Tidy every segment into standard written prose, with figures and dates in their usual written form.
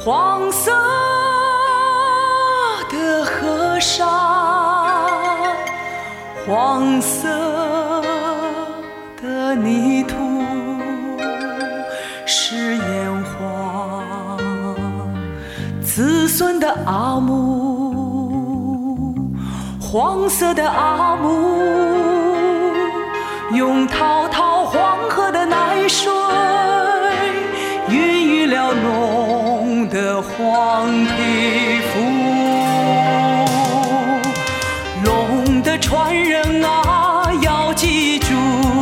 黄色的河山，黄色的泥土是炎黄，子孙的阿母，黄色的阿母，用滔滔黄河的奶水孕育了浓的黄皮肤。龙的传人啊，要记住，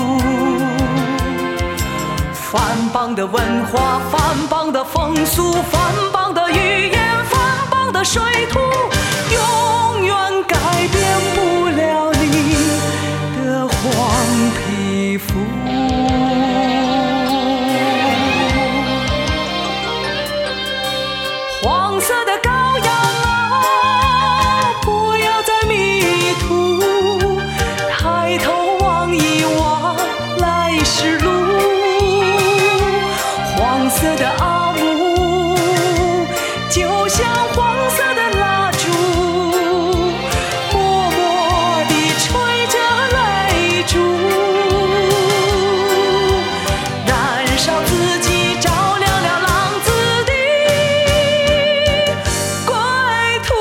繁邦的文化，繁邦的风俗，繁邦的语言，繁邦的水土，永远改变不了你的黄皮肤。黄色的羔羊啊，不要再迷途，抬头望一望来时路。黄色的阿母，就像黄色的蜡烛，默默地吹着泪珠，燃烧自己，照亮了浪子的归途。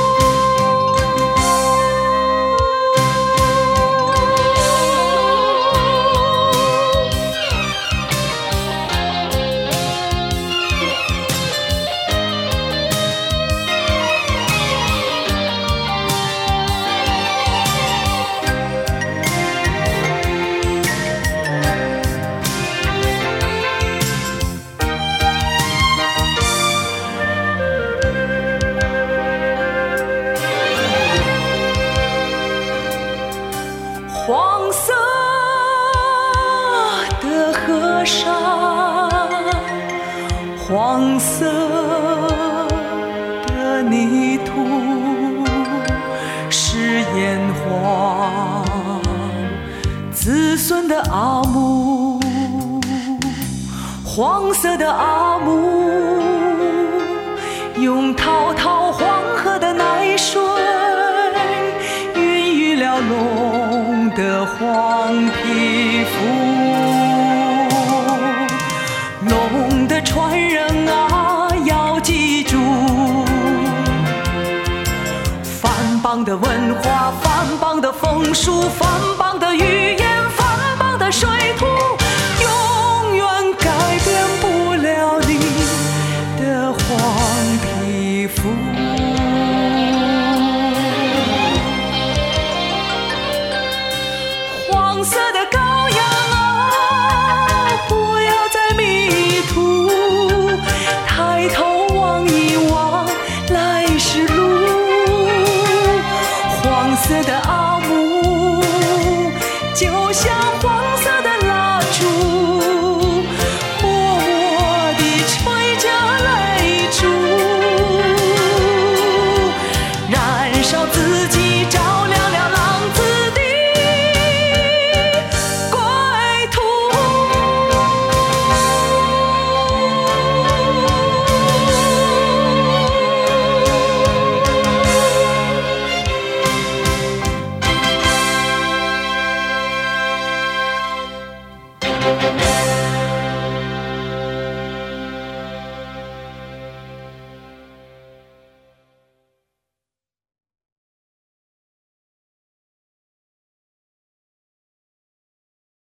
黄色的河山，黄色的泥土是炎黄，子孙的阿母，黄色的阿母，用滔滔黄河的奶水孕育了浓的黄皮肤。龙的传人啊，要记住，繁邦的文化，繁邦的风俗，繁